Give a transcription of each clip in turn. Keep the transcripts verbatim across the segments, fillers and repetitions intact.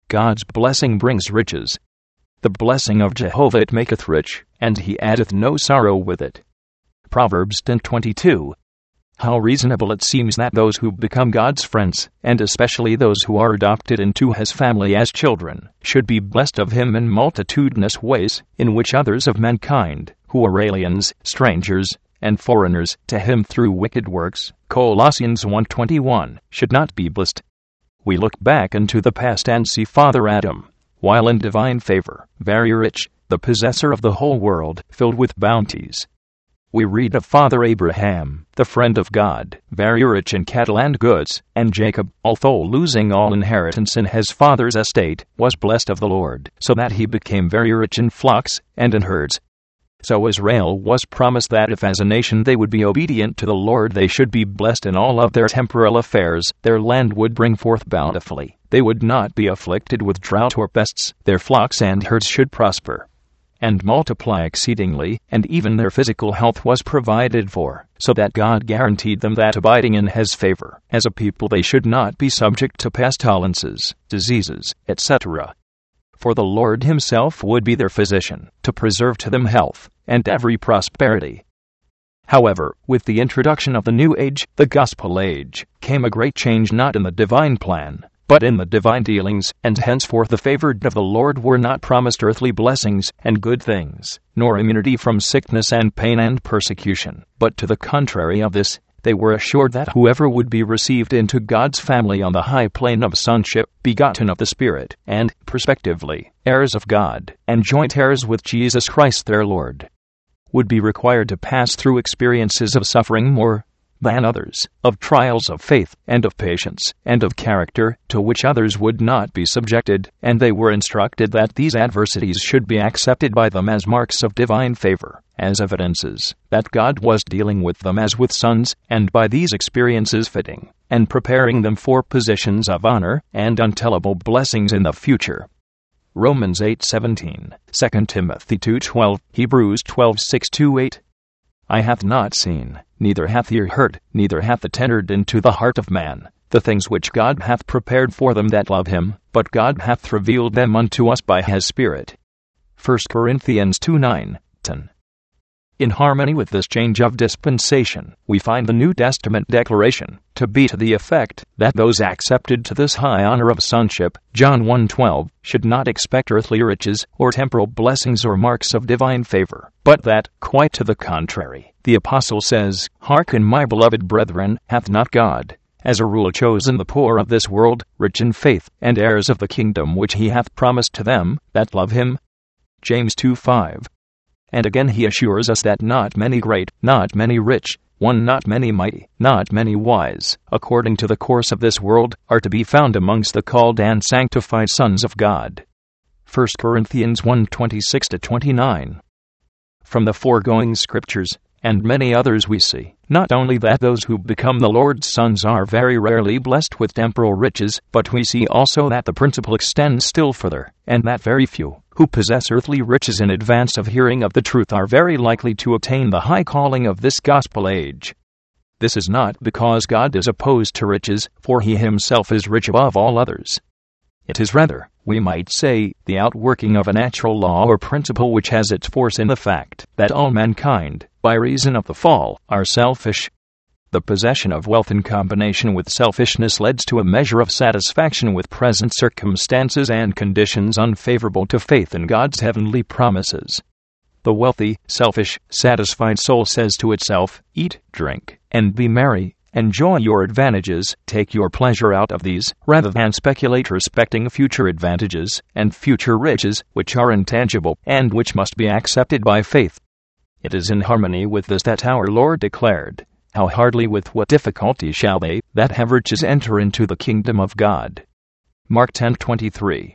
God's blessing brings riches. The blessing of Jehovah it maketh rich, and he addeth no sorrow with it. Proverbs ten twenty-two. How reasonable it seems that those who become God's friends, and especially those who are adopted into his family as children, should be blessed of him in multitudinous ways, in which others of mankind, who are aliens, strangers, and foreigners to him through wicked works, Colossians one twenty-one, should not be blessed. We look back into the past and see Father Adam, while in divine favor, very rich, the possessor of the whole world, filled with bounties. We read of Father Abraham, the friend of God, very rich in cattle and goods, and Jacob, although losing all inheritance in his father's estate, was blessed of the Lord, so that he became very rich in flocks and in herds. So Israel was promised that if as a nation they would be obedient to the Lord, they should be blessed in all of their temporal affairs, their land would bring forth bountifully, they would not be afflicted with drought or pests, their flocks and herds should prosper and multiply exceedingly, and even their physical health was provided for, so that God guaranteed them that abiding in his favor, as a people they should not be subject to pestilences, diseases, et cetera. For the Lord himself would be their physician, to preserve to them health, and every prosperity. However, with the introduction of the new age, the gospel age, came a great change not in the divine plan, but in the divine dealings, and henceforth the favored of the Lord were not promised earthly blessings and good things, nor immunity from sickness and pain and persecution, but to the contrary of this, they were assured that whoever would be received into God's family on the high plane of sonship, begotten of the Spirit, and, prospectively, heirs of God, and joint heirs with Jesus Christ their Lord, would be required to pass through experiences of suffering more than others, of trials of faith, and of patience, and of character, to which others would not be subjected, and they were instructed that these adversities should be accepted by them as marks of divine favor, as evidences that God was dealing with them as with sons, and by these experiences fitting and preparing them for positions of honor and untellable blessings in the future. Romans eight seventeen, Second Timothy two twelve, Hebrews twelve six to eight. Eye hath not seen, neither hath ear heard, neither hath it entered into the heart of man, the things which God hath prepared for them that love him, but God hath revealed them unto us by his Spirit. First Corinthians two nine, ten. In harmony with this change of dispensation, we find the New Testament declaration to be to the effect that those accepted to this high honor of sonship, John one twelve, should not expect earthly riches or temporal blessings or marks of divine favor, but that, quite to the contrary, the apostle says, "Hearken, my beloved brethren, hath not God, as a rule, chosen the poor of this world, rich in faith, and heirs of the kingdom which he hath promised to them that love him?" James two five. And again he assures us that not many great, not many rich, one not many mighty, not many wise, according to the course of this world, are to be found amongst the called and sanctified sons of God. First Corinthians one twenty-six to twenty-nine. From the foregoing scriptures, and many others, we see, not only that those who become the Lord's sons are very rarely blessed with temporal riches, but we see also that the principle extends still further, and that very few, who possess earthly riches in advance of hearing of the truth, are very likely to attain the high calling of this gospel age. This is not because God is opposed to riches, for he himself is rich above all others. It is rather, we might say, the outworking of a natural law or principle which has its force in the fact that all mankind, by reason of the fall, are selfish. The possession of wealth in combination with selfishness leads to a measure of satisfaction with present circumstances and conditions unfavorable to faith in God's heavenly promises. The wealthy, selfish, satisfied soul says to itself, "Eat, drink, and be merry. Enjoy your advantages, take your pleasure out of these, rather than speculate respecting future advantages and future riches, which are intangible and which must be accepted by faith." It is in harmony with this that our Lord declared, "How hardly with what difficulty shall they that have riches enter into the kingdom of God." Mark ten twenty-three.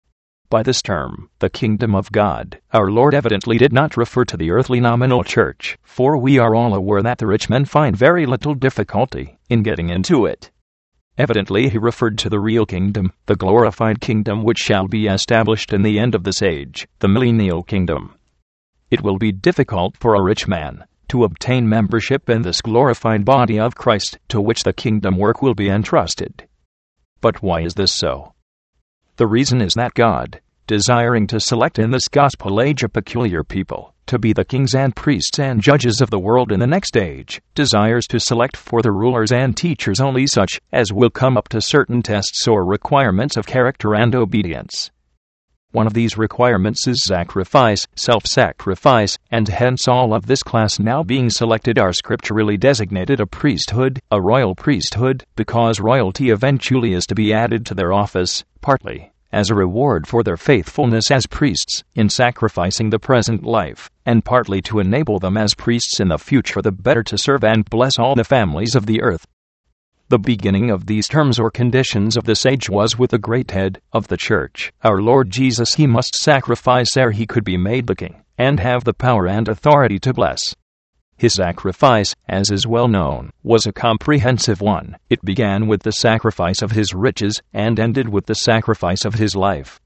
By this term, the kingdom of God, our Lord evidently did not refer to the earthly nominal church, for we are all aware that the rich men find very little difficulty in getting into it. Evidently he referred to the real kingdom, the glorified kingdom which shall be established in the end of this age, the millennial kingdom. It will be difficult for a rich man to obtain membership in this glorified body of Christ, to which the kingdom work will be entrusted. But why is this so? The reason is that God, desiring to select in this gospel age a peculiar people, to be the kings and priests and judges of the world in the next age, desires to select for the rulers and teachers only such as will come up to certain tests or requirements of character and obedience. One of these requirements is sacrifice, self-sacrifice, and hence all of this class now being selected are scripturally designated a priesthood, a royal priesthood, because royalty eventually is to be added to their office, partly as a reward for their faithfulness as priests in sacrificing the present life, and partly to enable them as priests in the future the better to serve and bless all the families of the earth. The beginning of these terms or conditions of this age was with the great head of the church, our Lord Jesus. He must sacrifice ere he could be made the king, and have the power and authority to bless. His sacrifice, as is well known, was a comprehensive one. It began with the sacrifice of his riches, and ended with the sacrifice of his life.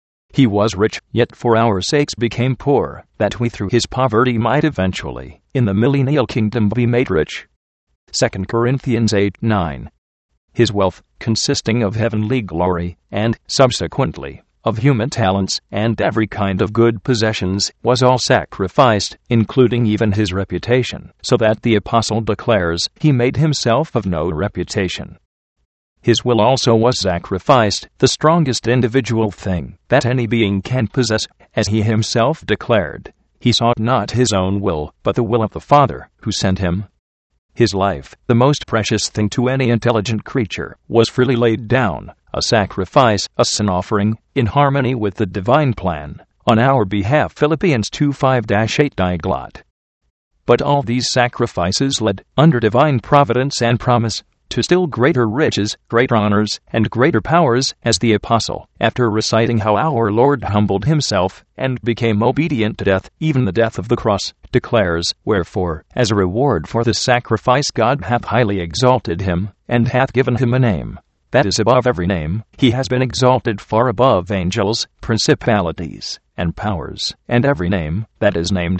He was rich, yet for our sakes became poor, that we through his poverty might eventually, in the millennial kingdom, be made rich. Second Corinthians eight nine. His wealth, consisting of heavenly glory, and, subsequently, of human talents, and every kind of good possessions, was all sacrificed, including even his reputation, so that the apostle declares, he made himself of no reputation. His will also was sacrificed, the strongest individual thing that any being can possess, as he himself declared. He sought not his own will, but the will of the Father, who sent him. His life, the most precious thing to any intelligent creature, was freely laid down, a sacrifice, a sin offering, in harmony with the divine plan, on our behalf. Philippians two five eight Diglot. But all these sacrifices led, under divine providence and promise, to still greater riches, greater honors, and greater powers, as the apostle, after reciting how our Lord humbled himself, and became obedient to death, even the death of the cross, declares, wherefore, as a reward for this sacrifice God hath highly exalted him, and hath given him a name that is above every name. He has been exalted far above angels, principalities, and powers, and every name that is named.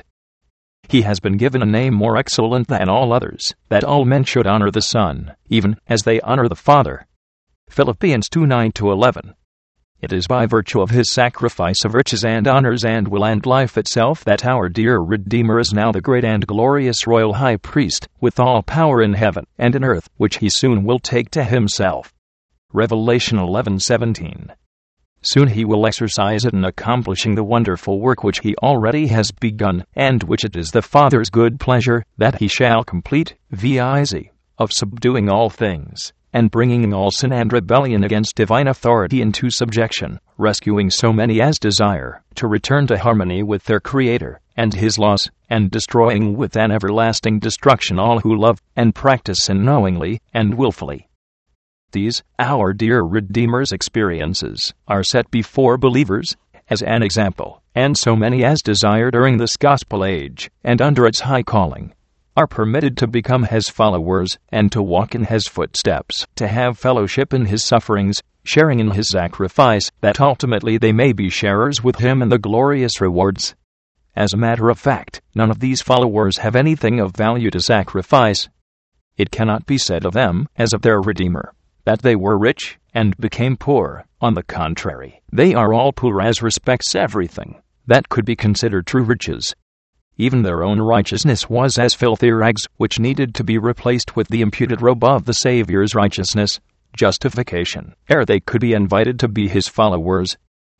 He has been given a name more excellent than all others, that all men should honor the Son, even as they honor the Father. Philippians two nine to eleven. It is by virtue of his sacrifice of riches and honors and will and life itself that our dear Redeemer is now the great and glorious royal high priest, with all power in heaven and in earth, which he soon will take to himself. Revelation eleven seventeen. Soon he will exercise it in accomplishing the wonderful work which he already has begun, and which it is the Father's good pleasure that he shall complete, viz., of subduing all things, and bringing all sin and rebellion against divine authority into subjection, rescuing so many as desire to return to harmony with their Creator and his laws, and destroying with an everlasting destruction all who love and practice sin knowingly and willfully. These, our dear Redeemer's experiences, are set before believers as an example, and so many as desire during this gospel age, and under its high calling, are permitted to become his followers, and to walk in his footsteps, to have fellowship in his sufferings, sharing in his sacrifice, that ultimately they may be sharers with him in the glorious rewards. As a matter of fact, none of these followers have anything of value to sacrifice. It cannot be said of them, as of their Redeemer, that they were rich and became poor. On the contrary, they are all poor as respects everything that could be considered true riches. Even their own righteousness was as filthy rags, which needed to be replaced with the imputed robe of the Savior's righteousness, justification, ere they could be invited to be his followers.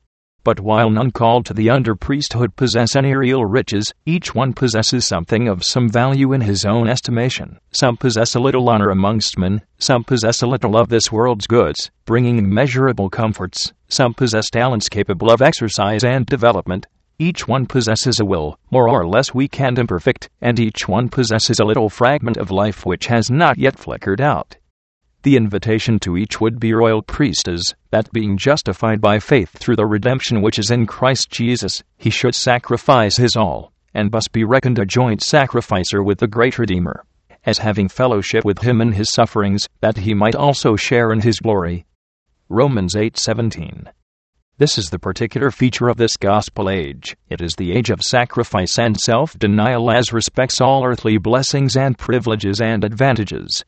But while none called to the under-priesthood possess any real riches, each one possesses something of some value in his own estimation. Some possess a little honor amongst men, some possess a little of this world's goods, bringing immeasurable comforts, some possess talents capable of exercise and development. Each one possesses a will, more or less weak and imperfect, and each one possesses a little fragment of life which has not yet flickered out. The invitation to each would-be royal priest is, that being justified by faith through the redemption which is in Christ Jesus, he should sacrifice his all, and thus be reckoned a joint sacrificer with the great Redeemer, as having fellowship with him in his sufferings, that he might also share in his glory. Romans eight seventeen. This is the particular feature of this gospel age. It is the age of sacrifice and self-denial as respects all earthly blessings and privileges and advantages.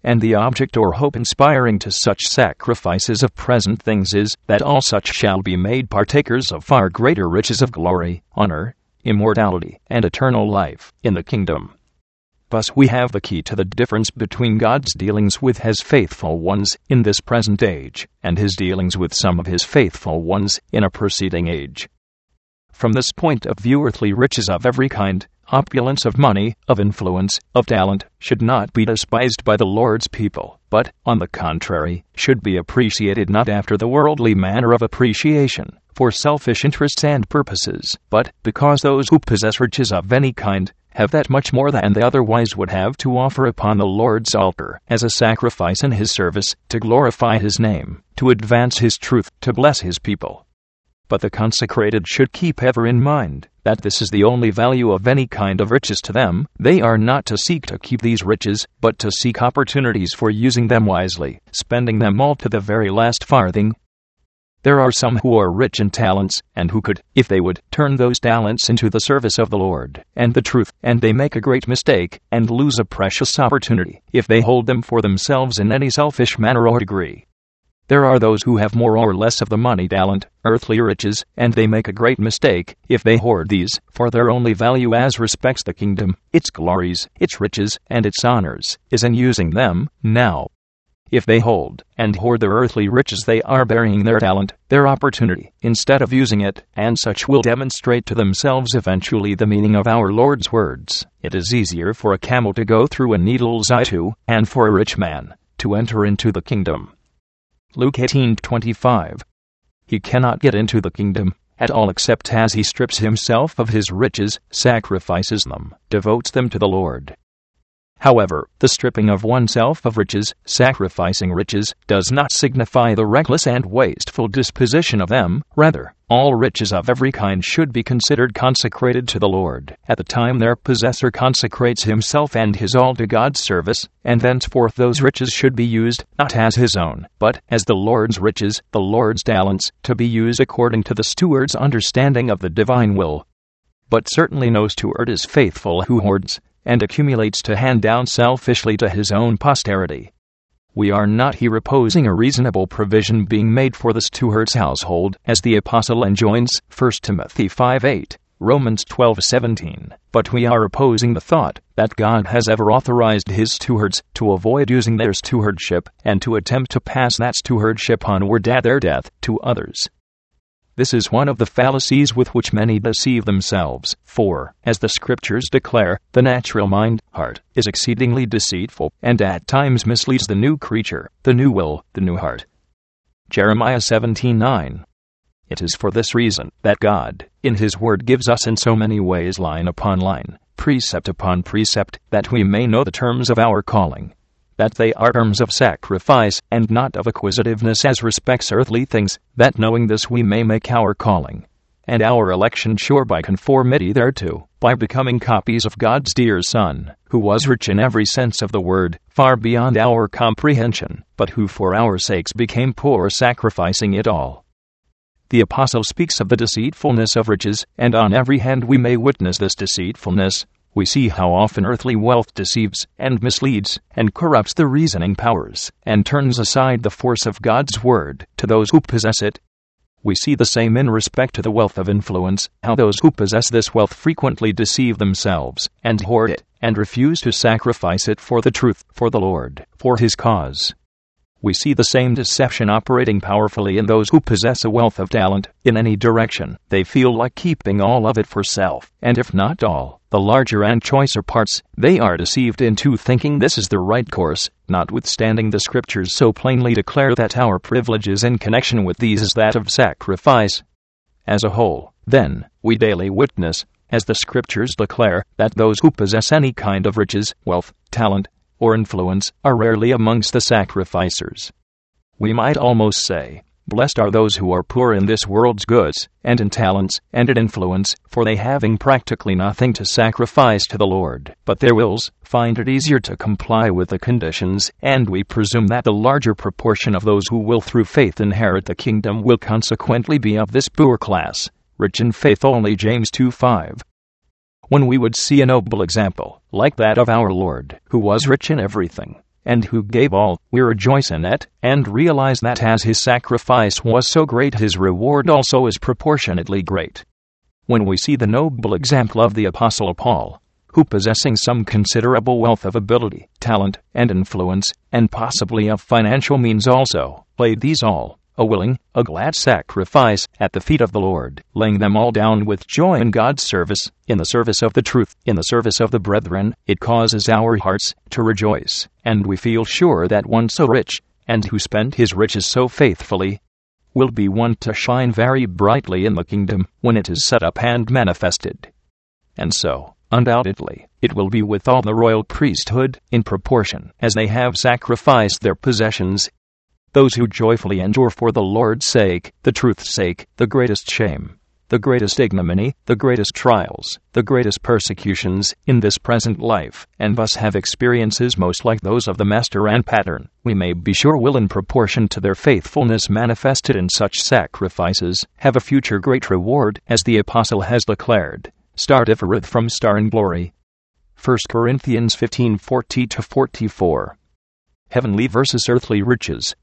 and the object or hope inspiring to such sacrifices of present things is that all such shall be made partakers of far greater riches of glory, honor, immortality, and eternal life in the kingdom. Thus we have the key to the difference between God's dealings with his faithful ones in this present age, and his dealings with some of his faithful ones in a preceding age. From this point of view, earthly riches of every kind, opulence of money, of influence, of talent, should not be despised by the Lord's people, but, on the contrary, should be appreciated not after the worldly manner of appreciation, for selfish interests and purposes, but because those who possess riches of any kind have that much more than they otherwise would have to offer upon the Lord's altar as a sacrifice in his service, to glorify his name, to advance his truth, to bless his people. But the consecrated should keep ever in mind that this is the only value of any kind of riches to them. They are not to seek to keep these riches, but to seek opportunities for using them wisely, spending them all to the very last farthing. There are some who are rich in talents, and who could, if they would, turn those talents into the service of the Lord and the truth, and they make a great mistake, and lose a precious opportunity, if they hold them for themselves in any selfish manner or degree. There are those who have more or less of the money, talent, earthly riches, and they make a great mistake, if they hoard these, for their only value as respects the kingdom, its glories, its riches, and its honors, is in using them, now. If they hold and hoard their earthly riches, they are burying their talent, their opportunity, instead of using it, and such will demonstrate to themselves eventually the meaning of our Lord's words. It is easier for a camel to go through a needle's eye to, and for a rich man to enter into the kingdom. Luke eighteen twenty-five. He cannot get into the kingdom at all except as he strips himself of his riches, sacrifices them, devotes them to the Lord. However, the stripping of oneself of riches, sacrificing riches, does not signify the reckless and wasteful disposition of them. Rather, all riches of every kind should be considered consecrated to the Lord at the time their possessor consecrates himself and his all to God's service, and thenceforth those riches should be used, not as his own, but as the Lord's riches, the Lord's talents, to be used according to the steward's understanding of the divine will. But certainly no steward is faithful who hoards and accumulates to hand down selfishly to his own posterity. We are not here opposing a reasonable provision being made for the steward's household, as the apostle enjoins, First Timothy five eight, Romans twelve seventeen, but we are opposing the thought that God has ever authorized his stewards to avoid using their stewardship, and to attempt to pass that stewardship onward at their death to others. This is one of the fallacies with which many deceive themselves, for, as the Scriptures declare, the natural mind, heart, is exceedingly deceitful, and at times misleads the new creature, the new will, the new heart. Jeremiah seventeen nine. It is for this reason that God, in his word, gives us in so many ways, line upon line, precept upon precept, that we may know the terms of our calling, that they are terms of sacrifice, and not of acquisitiveness as respects earthly things, that knowing this we may make our calling and our election sure by conformity thereto, by becoming copies of God's dear Son, who was rich in every sense of the word, far beyond our comprehension, but who for our sakes became poor, sacrificing it all. The apostle speaks of the deceitfulness of riches, and on every hand we may witness this deceitfulness. We see how often earthly wealth deceives, and misleads, and corrupts the reasoning powers, and turns aside the force of God's word to those who possess it. We see the same in respect to the wealth of influence, how those who possess this wealth frequently deceive themselves, and hoard it, and refuse to sacrifice it for the truth, for the Lord, for his cause. We see the same deception operating powerfully in those who possess a wealth of talent, in any direction. They feel like keeping all of it for self, and if not all, the larger and choicer parts, they are deceived into thinking this is the right course, notwithstanding the Scriptures so plainly declare that our privileges in connection with these is that of sacrifice. As a whole, then, we daily witness, as the Scriptures declare, that those who possess any kind of riches, wealth, talent, or influence, are rarely amongst the sacrificers. We might almost say, blessed are those who are poor in this world's goods, and in talents, and in influence, for they, having practically nothing to sacrifice to the Lord but their wills, find it easier to comply with the conditions, and we presume that the larger proportion of those who will through faith inherit the kingdom will consequently be of this poor class, rich in faith only. James two five. When we would see a noble example, like that of our Lord, who was rich in everything, and who gave all, we rejoice in it, and realize that as his sacrifice was so great, his reward also is proportionately great. When we see the noble example of the Apostle Paul, who, possessing some considerable wealth of ability, talent, and influence, and possibly of financial means also, laid these all, a willing, a glad sacrifice, at the feet of the Lord, laying them all down with joy in God's service, in the service of the truth, in the service of the brethren, it causes our hearts to rejoice, and we feel sure that one so rich, and who spent his riches so faithfully, will be one to shine very brightly in the kingdom, when it is set up and manifested. And so, undoubtedly, it will be with all the royal priesthood, in proportion as they have sacrificed their possessions. Those who joyfully endure for the Lord's sake, the truth's sake, the greatest shame, the greatest ignominy, the greatest trials, the greatest persecutions, in this present life, and thus have experiences most like those of the Master and Pattern, we may be sure will, in proportion to their faithfulness manifested in such sacrifices, have a future great reward, as the Apostle has declared, startifereth from star in glory. First Corinthians fifteen forty to forty-four. Heavenly versus earthly riches.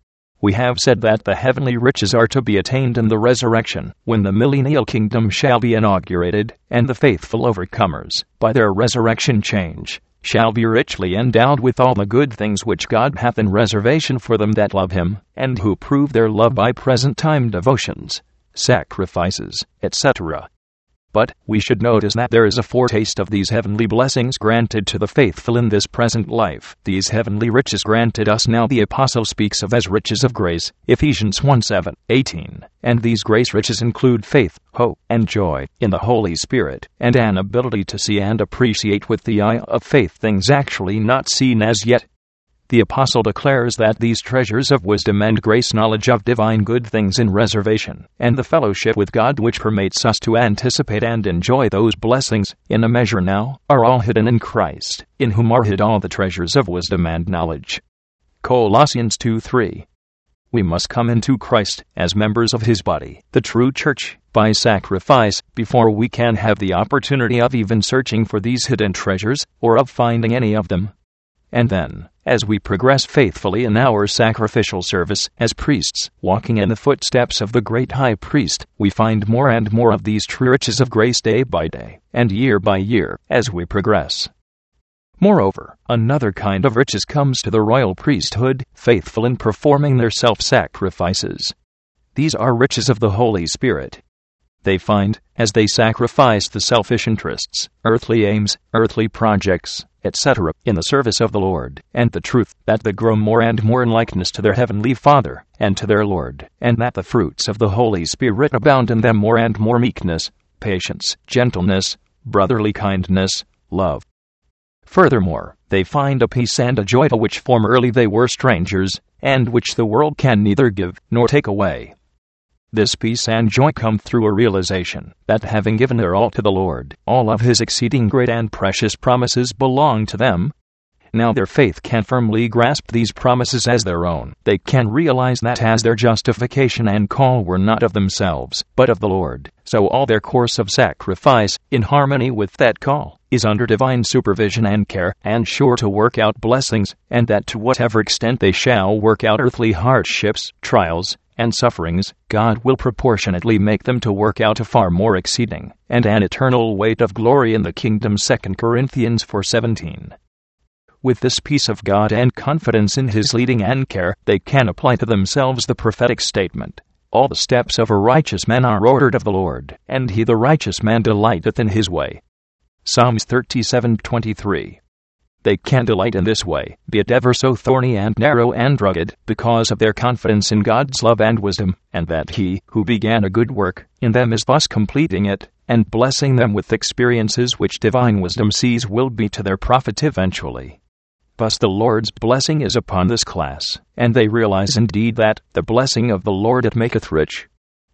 We have said that the heavenly riches are to be attained in the resurrection, when the millennial kingdom shall be inaugurated, and the faithful overcomers, by their resurrection change, shall be richly endowed with all the good things which God hath in reservation for them that love him, and who prove their love by present time devotions, sacrifices, et cetera. But we should notice that there is a foretaste of these heavenly blessings granted to the faithful in this present life. These heavenly riches granted us now the Apostle speaks of as riches of grace, Ephesians one seven, eighteen, and these grace riches include faith, hope, and joy in the Holy Spirit, and an ability to see and appreciate with the eye of faith things actually not seen as yet. The Apostle declares that these treasures of wisdom and grace, knowledge of divine good things in reservation, and the fellowship with God which permits us to anticipate and enjoy those blessings, in a measure now, are all hidden in Christ, in whom are hid all the treasures of wisdom and knowledge. Colossians two three. We must come into Christ, as members of his body, the true church, by sacrifice, before we can have the opportunity of even searching for these hidden treasures, or of finding any of them. And then, as we progress faithfully in our sacrificial service as priests, walking in the footsteps of the great high priest, we find more and more of these true riches of grace day by day, and year by year, as we progress. Moreover, another kind of riches comes to the royal priesthood, faithful in performing their self-sacrifices. These are riches of the Holy Spirit. They find, as they sacrifice the selfish interests, earthly aims, earthly projects, et cetera, in the service of the Lord, and the truth, that they grow more and more in likeness to their heavenly Father, and to their Lord, and that the fruits of the Holy Spirit abound in them more and more: meekness, patience, gentleness, brotherly kindness, love. Furthermore, they find a peace and a joy to which formerly they were strangers, and which the world can neither give nor take away. This peace and joy come through a realization that, having given their all to the Lord, all of his exceeding great and precious promises belong to them. Now their faith can firmly grasp these promises as their own. They can realize that as their justification and call were not of themselves, but of the Lord, so all their course of sacrifice, in harmony with that call, is under divine supervision and care, and sure to work out blessings, and that to whatever extent they shall work out earthly hardships, trials, and sufferings, God will proportionately make them to work out a far more exceeding, and an eternal weight of glory in the kingdom. Second Corinthians four seventeen. With this peace of God and confidence in his leading and care, they can apply to themselves the prophetic statement, all the steps of a righteous man are ordered of the Lord, and he the righteous man delighteth in his way. Psalms thirty-seven twenty-three. They can delight in this way, be it ever so thorny and narrow and rugged, because of their confidence in God's love and wisdom, and that he, who began a good work, in them is thus completing it, and blessing them with experiences which divine wisdom sees will be to their profit eventually. Thus the Lord's blessing is upon this class, and they realize indeed that, the blessing of the Lord it maketh rich.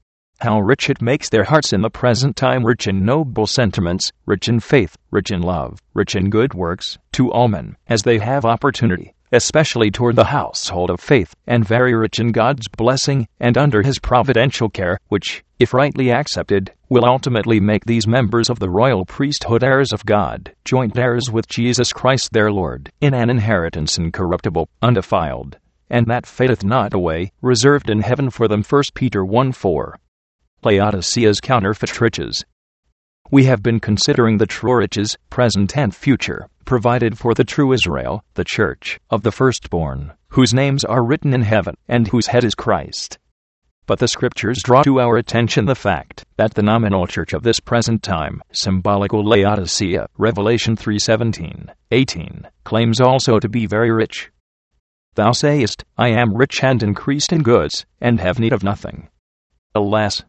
How rich it makes their hearts in the present time, rich in noble sentiments, rich in faith, rich in love, rich in good works, to all men, as they have opportunity, especially toward the household of faith, and very rich in God's blessing, and under His providential care, which, if rightly accepted, will ultimately make these members of the royal priesthood heirs of God, joint heirs with Jesus Christ their Lord, in an inheritance incorruptible, undefiled, and that fadeth not away, reserved in heaven for them. First Peter one four. Laodicea's counterfeit riches. We have been considering the true riches, present and future, provided for the true Israel, the church, of the firstborn, whose names are written in heaven, and whose head is Christ. But the Scriptures draw to our attention the fact that the nominal church of this present time, symbolical Laodicea, Revelation three seventeen, eighteen, claims also to be very rich. Thou sayest, I am rich and increased in goods, and have need of nothing. Alas!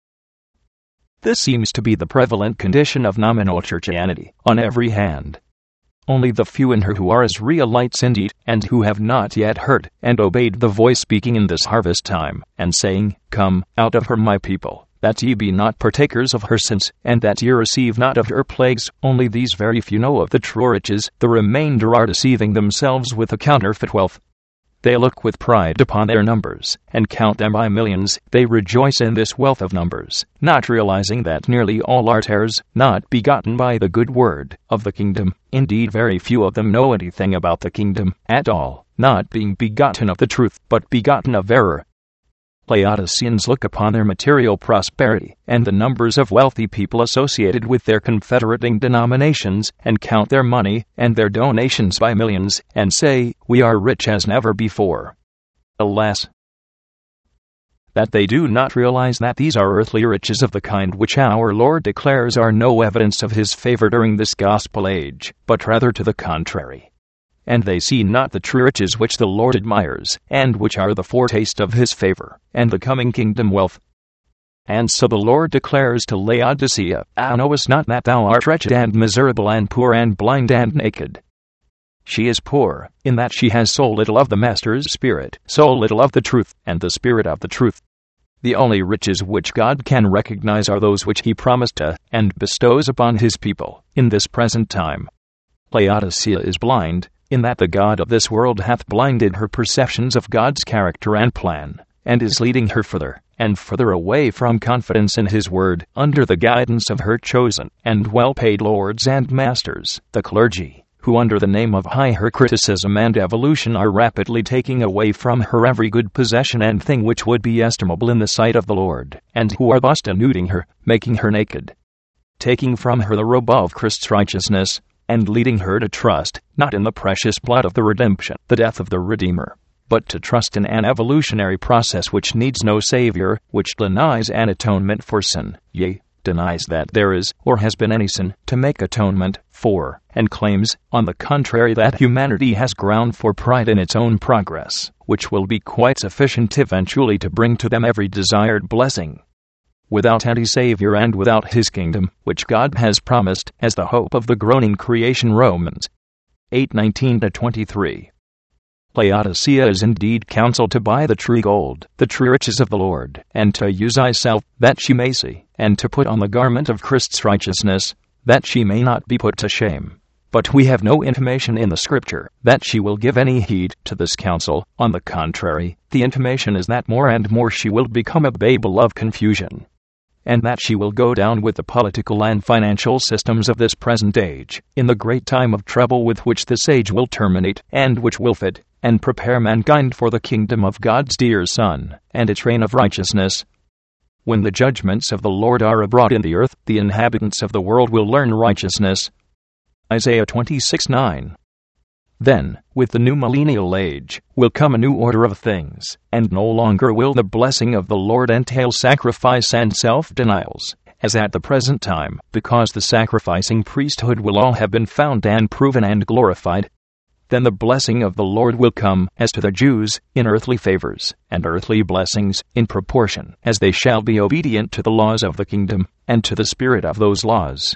This seems to be the prevalent condition of nominal churchianity, on every hand. Only the few in her who are Israelites indeed, and who have not yet heard and obeyed the voice speaking in this harvest time, and saying, Come out of her, my people, that ye be not partakers of her sins, and that ye receive not of her plagues. Only these very few know of the true riches, the remainder are deceiving themselves with a counterfeit wealth. They look with pride upon their numbers, and count them by millions. They rejoice in this wealth of numbers, not realizing that nearly all are tares, not begotten by the good word of the kingdom. Indeed, very few of them know anything about the kingdom at all, not being begotten of the truth, but begotten of error. Laodiceans look upon their material prosperity, and the numbers of wealthy people associated with their confederating denominations, and count their money and their donations by millions, and say, We are rich as never before. Alas! That they do not realize that these are earthly riches of the kind which our Lord declares are no evidence of His favor during this gospel age, but rather to the contrary. And they see not the true riches which the Lord admires, and which are the foretaste of His favor, and the coming kingdom wealth. And so the Lord declares to Laodicea, Thou knowest not that thou art wretched and miserable and poor and blind and naked. She is poor, in that she has so little of the Master's Spirit, so little of the truth, and the Spirit of the truth. The only riches which God can recognize are those which He promised to, and bestows upon His people, in this present time. Laodicea is blind, in that the god of this world hath blinded her perceptions of God's character and plan, and is leading her further and further away from confidence in His word, under the guidance of her chosen and well-paid lords and masters, the clergy, who under the name of higher criticism and evolution are rapidly taking away from her every good possession and thing which would be estimable in the sight of the Lord, and who are thus denuding her, making her naked, taking from her the robe of Christ's righteousness, and leading her to trust, not in the precious blood of the redemption, the death of the Redeemer, but to trust in an evolutionary process which needs no Savior, which denies an atonement for sin, yea, denies that there is, or has been any sin, to make atonement for, and claims, on the contrary, that humanity has ground for pride in its own progress, which will be quite sufficient eventually to bring to them every desired blessing. Without any Savior and without His kingdom, which God has promised as the hope of the groaning creation. Romans eight nineteen to twenty-three. Laodicea is indeed counseled to buy the true gold, the true riches of the Lord, and to use thyself, that she may see, and to put on the garment of Christ's righteousness, that she may not be put to shame. But we have no intimation in the Scripture that she will give any heed to this counsel. On the contrary, the intimation is that more and more she will become a Babel of confusion, and that she will go down with the political and financial systems of this present age, in the great time of trouble with which this age will terminate, and which will fit and prepare mankind for the kingdom of God's dear Son, and its reign of righteousness. When the judgments of the Lord are abroad in the earth, the inhabitants of the world will learn righteousness. Isaiah twenty-six nine. Then, with the new millennial age, will come a new order of things, and no longer will the blessing of the Lord entail sacrifice and self-denials, as at the present time, because the sacrificing priesthood will all have been found and proven and glorified. Then the blessing of the Lord will come, as to the Jews, in earthly favors, and earthly blessings, in proportion as they shall be obedient to the laws of the kingdom, and to the spirit of those laws.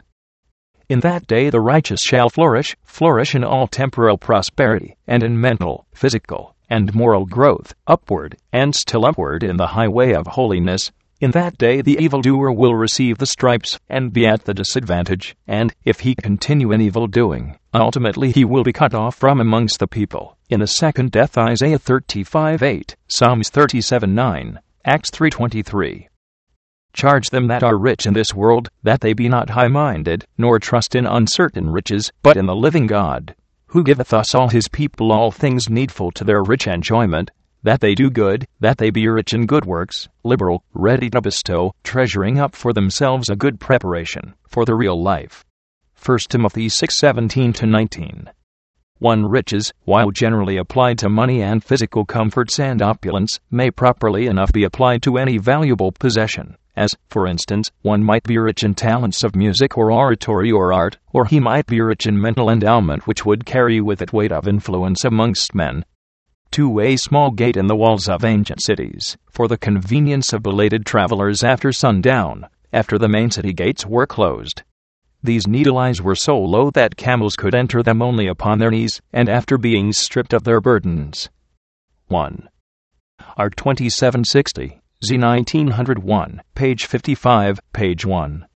In that day the righteous shall flourish, flourish in all temporal prosperity, and in mental, physical, and moral growth, upward, and still upward in the highway of holiness. In that day the evildoer will receive the stripes, and be at the disadvantage, and, if he continue in evil-doing, ultimately he will be cut off from amongst the people. In the second death, Isaiah thirty-five eight, Psalms thirty-seven nine, Acts three twenty-three. Charge them that are rich in this world, that they be not high-minded, nor trust in uncertain riches, but in the living God, who giveth us all his people all things needful to their rich enjoyment, that they do good, that they be rich in good works, liberal, ready to bestow, treasuring up for themselves a good preparation for the real life. First Timothy six seventeen to nineteen. one. Riches, while generally applied to money and physical comforts and opulence, may properly enough be applied to any valuable possession, as, for instance, one might be rich in talents of music or oratory or art, or he might be rich in mental endowment which would carry with it weight of influence amongst men. two. A small gate in the walls of ancient cities, for the convenience of belated travelers after sundown, after the main city gates were closed. These needle eyes were so low that camels could enter them only upon their knees, and after being stripped of their burdens. one. R twenty-seven sixty, Z nineteen oh one, page fifty-five, page one.